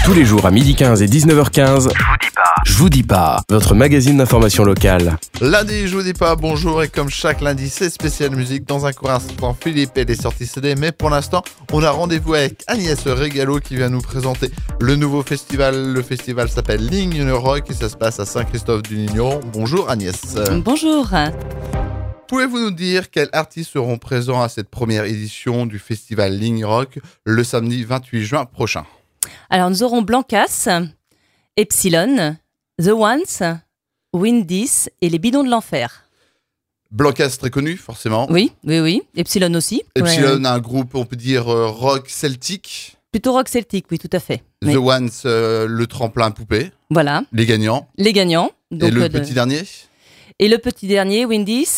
Tous les jours à 12h15 et 19h15, Je vous dis pas, votre magazine d'information locale. Lundi, je vous dis pas bonjour et comme chaque lundi, c'est spécial musique. Dans un court instant, Philippe et les sorties CD. Mais pour l'instant, on a rendez-vous avec Agnès Régalo qui vient nous présenter le nouveau festival. Le festival s'appelle Ligne Rock et ça se passe à Saint-Christophe-du-Lignon. Bonjour Agnès. Bonjour. Pouvez-vous nous dire quels artistes seront présents à cette première édition du festival Ligne Rock le samedi 28 juin prochain? Alors nous aurons Blancas, Epsilon, The Ones, Windis et les Bidons de l'Enfer. Blancas très connu forcément. Oui. Epsilon aussi. Epsilon, un groupe on peut dire rock celtique. Plutôt rock celtique, oui, tout à fait. The Ones, le tremplin poupée. Voilà. Les gagnants. Donc, et le petit dernier. Et le petit dernier, Windis.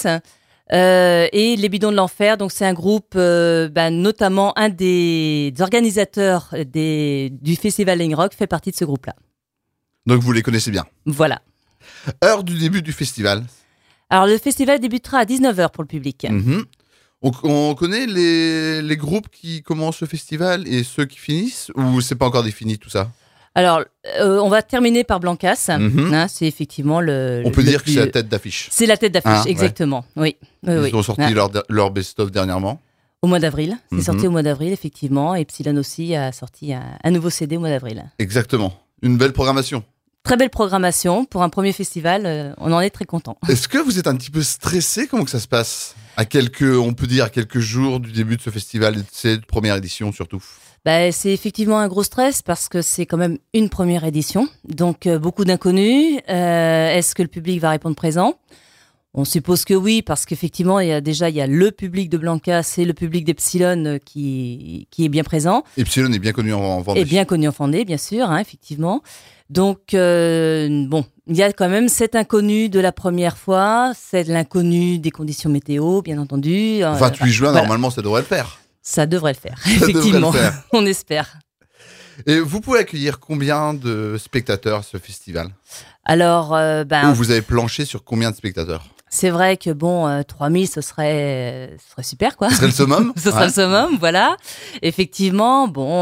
Et les Bidons de l'Enfer, donc c'est un groupe, notamment un des organisateurs du festival Ligne Rock fait partie de ce groupe-là. Donc vous les connaissez bien. Voilà. Heure du début du festival. Alors le festival débutera à 19h pour le public. On connaît les groupes qui commencent le festival et ceux qui finissent, ou c'est pas encore défini tout ça? Alors, on va terminer par Blancas. C'est effectivement on peut dire que c'est la tête d'affiche. C'est la tête d'affiche, exactement. Ouais. Ils ont sorti leur best-of dernièrement. Au mois d'avril. C'est sorti au mois d'avril, effectivement. Et Epsilon aussi a sorti un nouveau CD au mois d'avril. Exactement. Une belle programmation. Très belle programmation. Pour un premier festival, on en est très content. Est-ce que vous êtes un petit peu stressé? Comment que ça se passe on peut dire, à quelques jours du début de ce festival et de cette première édition surtout? C'est effectivement un gros stress parce que c'est quand même une première édition. Donc, beaucoup d'inconnus. Est-ce que le public va répondre présent? On suppose que oui, parce qu'effectivement, il y a le public de Blancas et le public d'Epsilon qui est bien présent. Epsilon est bien connu en Vendée. Et bien connu en Vendée, bien sûr, effectivement. Donc, il y a quand même cet inconnu de la première fois, c'est l'inconnu des conditions météo, bien entendu. 28 juin, normalement, ça devrait le faire. Ça devrait le faire, effectivement. On espère. Et vous pouvez accueillir combien de spectateurs à ce festival? Alors, Ou vous avez planché sur combien de spectateurs? C'est vrai que 3000, ce serait super, quoi. Ce serait le summum. Ce serait le summum, voilà. Effectivement,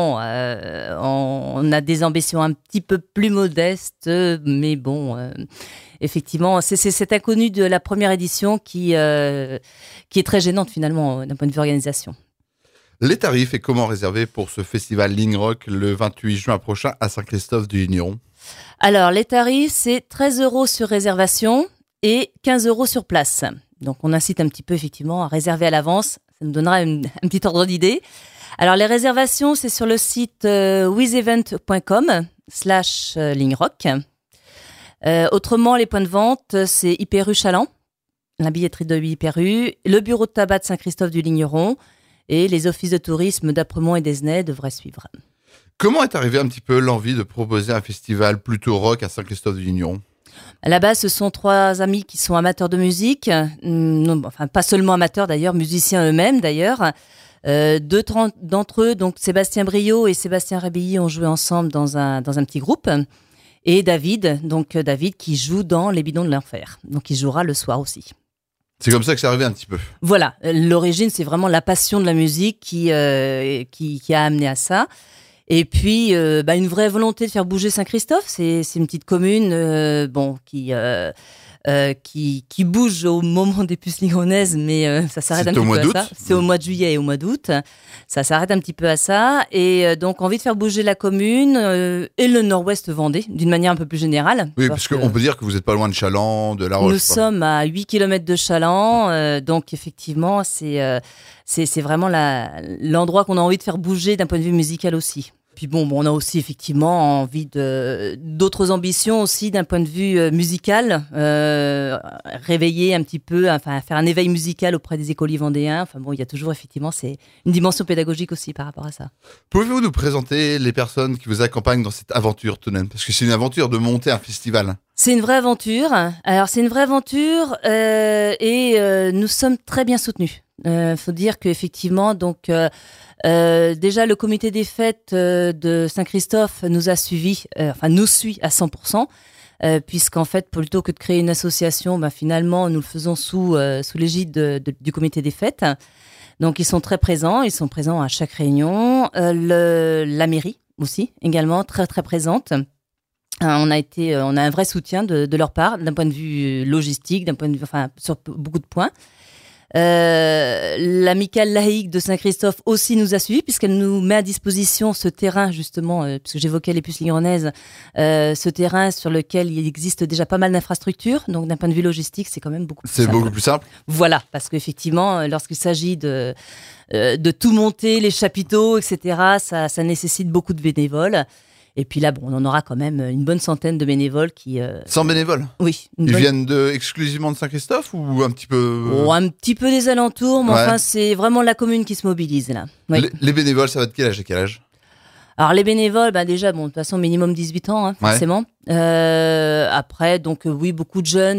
on a des ambitions un petit peu plus modestes, mais effectivement, c'est cet inconnu de la première édition qui est très gênante finalement d'un point de vue organisation. Les tarifs et comment réserver pour ce festival Ligne Rock le 28 juin prochain à Saint-Christophe-du-Lignon? Alors, les tarifs, c'est 13 € sur réservation et 15 € sur place. Donc, on incite un petit peu, effectivement, à réserver à l'avance. Ça nous donnera un petit ordre d'idée. Alors, les réservations, c'est sur le site wizevent.com/lignerock. Autrement, les points de vente, c'est Hyper-U Chaland, la billetterie de Hyper-U, le bureau de tabac de Saint-Christophe-du-Ligneron et les offices de tourisme d'Apremont et d'Esnay devraient suivre. Comment est arrivée un petit peu l'envie de proposer un festival plutôt rock à Saint-Christophe-du-Lignon? À la base, ce sont 3 amis qui sont amateurs de musique, pas seulement amateurs d'ailleurs, musiciens eux-mêmes d'ailleurs. 2 d'entre eux, donc Sébastien Briot et Sébastien Rabilly, ont joué ensemble dans un petit groupe. Et David qui joue dans Les Bidons de l'Enfer. Donc il jouera le soir aussi. C'est comme ça que c'est arrivé un petit peu. Voilà, l'origine, c'est vraiment la passion de la musique qui a amené à ça. Et puis, une vraie volonté de faire bouger Saint-Christophe. C'est une petite commune qui bouge au moment des puces ligronnaises, mais ça s'arrête un petit peu à ça. C'est au mois de juillet et au mois d'août. Ça s'arrête un petit peu à ça. Et donc, envie de faire bouger la commune et le nord-ouest Vendée, d'une manière un peu plus générale. Oui, parce qu'on peut dire que vous n'êtes pas loin de Chaland, de La Roche. Nous sommes à 8 km de Chaland. Donc, effectivement, c'est vraiment l'endroit qu'on a envie de faire bouger d'un point de vue musical aussi. Puis on a aussi effectivement envie d'autres ambitions aussi d'un point de vue musical, réveiller un petit peu, faire un éveil musical auprès des écoliers vendéens. Il y a toujours effectivement, c'est une dimension pédagogique aussi par rapport à ça. Pouvez-vous nous présenter les personnes qui vous accompagnent dans cette aventure tout de même? Parce que c'est une aventure de monter un festival. C'est une vraie aventure. Alors c'est une vraie aventure et nous sommes très bien soutenus. Faut dire qu'effectivement, déjà le comité des fêtes de Saint-Christophe nous a suivis, nous suit à 100%, puisqu'en fait, plutôt que de créer une association, finalement, nous le faisons sous l'égide du comité des fêtes. Donc ils sont très présents, ils sont présents à chaque réunion. La mairie aussi, également, très très présente. On a un vrai soutien de leur part, d'un point de vue logistique, sur beaucoup de points. L'amicale laïque de Saint-Christophe aussi nous a suivis, puisqu'elle nous met à disposition ce terrain, justement, puisque j'évoquais les Puces Ligronnaises, ce terrain sur lequel il existe déjà pas mal d'infrastructures. Donc, d'un point de vue logistique, c'est quand même beaucoup plus simple. C'est beaucoup plus simple. Voilà, parce qu'effectivement, lorsqu'il s'agit de tout monter, les chapiteaux, etc., ça nécessite beaucoup de bénévoles. Et puis là, on en aura quand même une bonne centaine de bénévoles qui... 100 bénévoles? Oui. Ils viennent exclusivement de Saint-Christophe ou un petit peu... Un petit peu des alentours, mais enfin, c'est vraiment la commune qui se mobilise là. Oui. Les bénévoles, ça va de quel âge à quel âge? Alors les bénévoles, déjà, de toute façon, minimum 18 ans, forcément. Après, donc oui, beaucoup de jeunes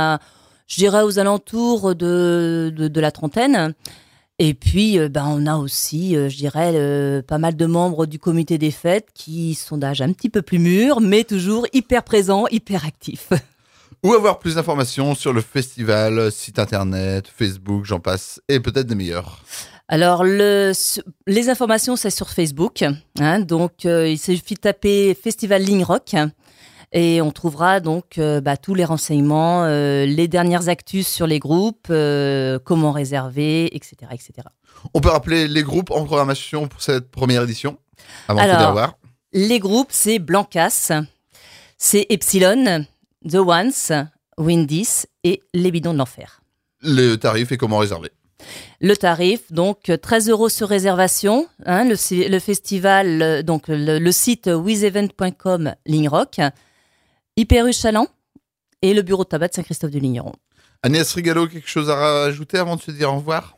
je dirais aux alentours de la trentaine. Et puis, on a aussi, je dirais, pas mal de membres du comité des fêtes qui sont d'âge un petit peu plus mûr, mais toujours hyper présents, hyper actifs. Ou avoir plus d'informations sur le festival, site internet, Facebook, j'en passe, et peut-être des meilleurs. Alors, les informations, c'est sur Facebook. Donc, il suffit de taper Festival Ligne Rock. Et on trouvera donc tous les renseignements, les dernières actus sur les groupes, comment réserver, etc., etc. On peut rappeler les groupes en programmation pour cette première édition, avant de te dire voir. Les groupes, c'est Blancas, c'est Epsilon, The Ones, Windis et Les Bidons de l'Enfer. Le tarif et comment réserver? Le tarif, donc 13 € sur réservation. Le festival, donc le site wizevent.com, Ligne Rock. Hyper-U Chaland et le bureau de tabac de Saint-Christophe-du-Ligneron. Agnès Rigalo, quelque chose à rajouter avant de se dire au revoir?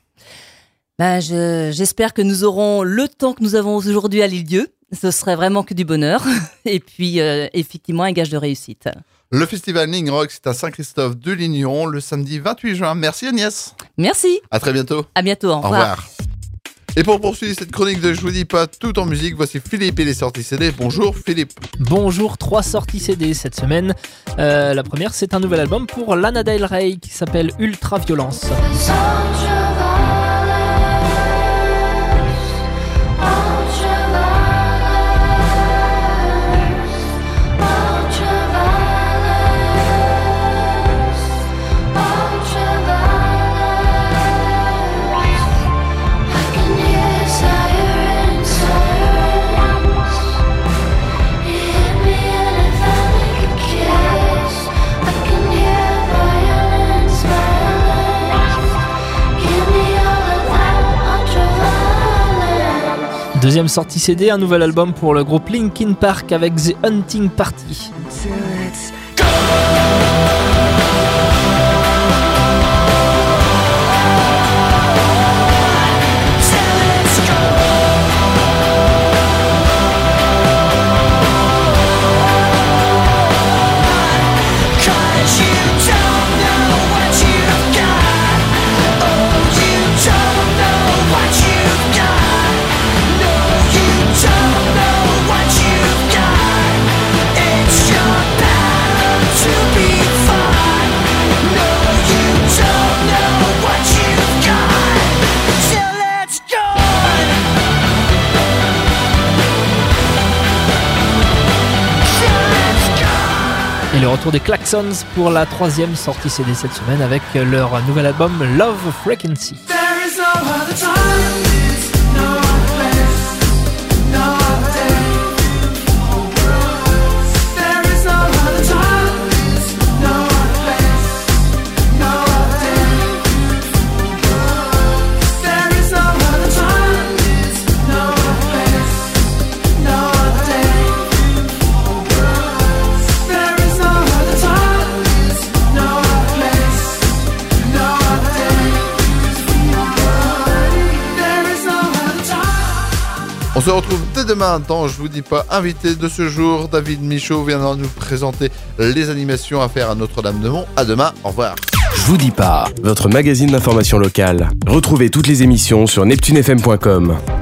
J'espère que nous aurons le temps que nous avons aujourd'hui à l'Île-Dieu. Ce serait vraiment que du bonheur. Et puis, effectivement, un gage de réussite. Le festival Ligne Rock, c'est à Saint-Christophe-de-Ligneron le samedi 28 juin. Merci Agnès. Merci. À très bientôt. À bientôt, au revoir. Au revoir. Et pour poursuivre cette chronique de Je vous dis pas tout en musique, voici Philippe et les sorties CD. Bonjour Philippe. Bonjour, 3 sorties CD cette semaine. La première, c'est un nouvel album pour Lana Del Rey qui s'appelle Ultra Violence. Deuxième sortie CD, un nouvel album pour le groupe Linkin Park avec The Hunting Party. Et le retour des Klaxons pour la troisième sortie CD cette semaine avec leur nouvel album Love Frequency. On se retrouve dès demain dans Je vous dis pas, invité de ce jour, David Michaud viendra nous présenter les animations à faire à Notre-Dame-de-Mont. À demain, au revoir. Je vous dis pas, votre magazine d'information locale. Retrouvez toutes les émissions sur neptunefm.com.